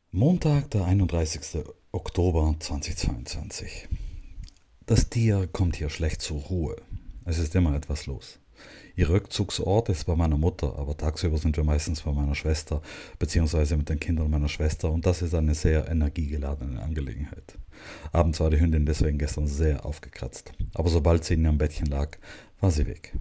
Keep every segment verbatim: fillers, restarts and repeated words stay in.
Montag, der einunddreißigste Oktober zweitausendzweiundzwanzig. Das Tier kommt hier schlecht zur Ruhe. Es ist immer etwas los. Ihr Rückzugsort ist bei meiner Mutter, aber tagsüber sind wir meistens bei meiner Schwester, beziehungsweise mit den Kindern meiner Schwester, und das ist eine sehr energiegeladene Angelegenheit. Abends war die Hündin deswegen gestern sehr aufgekratzt, aber sobald sie in ihrem Bettchen lag, war sie weg.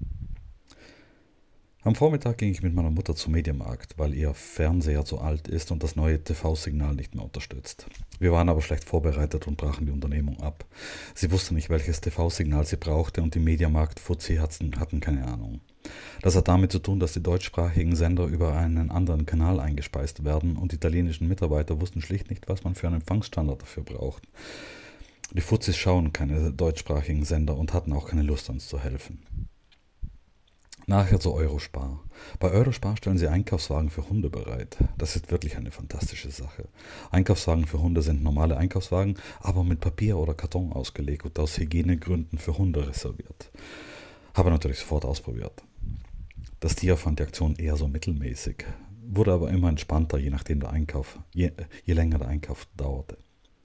Am Vormittag ging ich mit meiner Mutter zum Mediamarkt, weil ihr Fernseher zu alt ist und das neue T V-Signal nicht mehr unterstützt. Wir waren aber schlecht vorbereitet und brachen die Unternehmung ab. Sie wusste nicht, welches T V-Signal sie brauchte, und die Mediamarkt-Fuzzi hatten, hatten keine Ahnung. Das hat damit zu tun, dass die deutschsprachigen Sender über einen anderen Kanal eingespeist werden, und die italienischen Mitarbeiter wussten schlicht nicht, was man für einen Empfangsstandard dafür braucht. Die Fuzis schauen keine deutschsprachigen Sender und hatten auch keine Lust, uns zu helfen. Nachher zu Eurospar. Bei Eurospar stellen sie Einkaufswagen für Hunde bereit. Das ist wirklich eine fantastische Sache. Einkaufswagen für Hunde sind normale Einkaufswagen, aber mit Papier oder Karton ausgelegt und aus Hygienegründen für Hunde reserviert. Habe natürlich sofort ausprobiert. Das Tier fand die Aktion eher so mittelmäßig, wurde aber immer entspannter, je nachdem der Einkauf, je, je länger der Einkauf dauerte.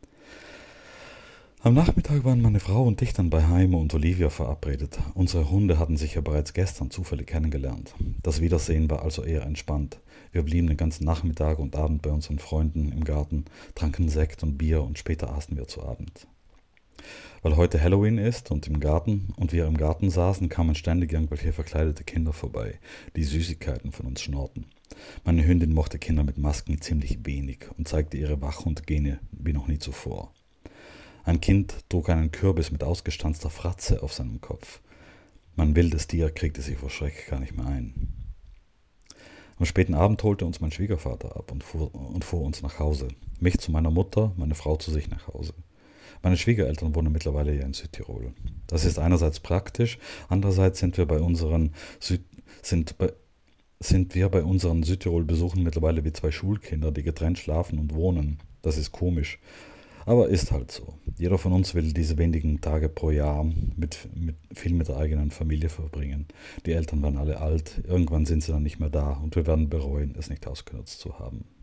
Am Nachmittag waren meine Frau und ich dann bei Heime und Olivia verabredet. Unsere Hunde hatten sich ja bereits gestern zufällig kennengelernt. Das Wiedersehen war also eher entspannt. Wir blieben den ganzen Nachmittag und Abend bei unseren Freunden im Garten, tranken Sekt und Bier, und später aßen wir zu Abend. Weil heute Halloween ist und im Garten und wir im Garten saßen, kamen ständig irgendwelche verkleidete Kinder vorbei, die Süßigkeiten von uns schnorrten. Meine Hündin mochte Kinder mit Masken ziemlich wenig und zeigte ihre Wachhundgene wie noch nie zuvor. Ein Kind trug einen Kürbis mit ausgestanzter Fratze auf seinem Kopf. Mein wildes Tier kriegte sich vor Schreck gar nicht mehr ein. Am späten Abend holte uns mein Schwiegervater ab und fuhr, und fuhr uns nach Hause. Mich zu meiner Mutter, meine Frau zu sich nach Hause. Meine Schwiegereltern wohnen mittlerweile ja in Südtirol. Das ist einerseits praktisch, andererseits sind wir bei unseren Süd sind bei, sind wir bei unseren Südtirol-Besuchen mittlerweile wie zwei Schulkinder, die getrennt schlafen und wohnen. Das ist komisch. Aber ist halt so. Jeder von uns will diese wenigen Tage pro Jahr mit, mit, viel mit der eigenen Familie verbringen. Die Eltern werden alle alt, irgendwann sind sie dann nicht mehr da, und wir werden bereuen, es nicht ausgenutzt zu haben.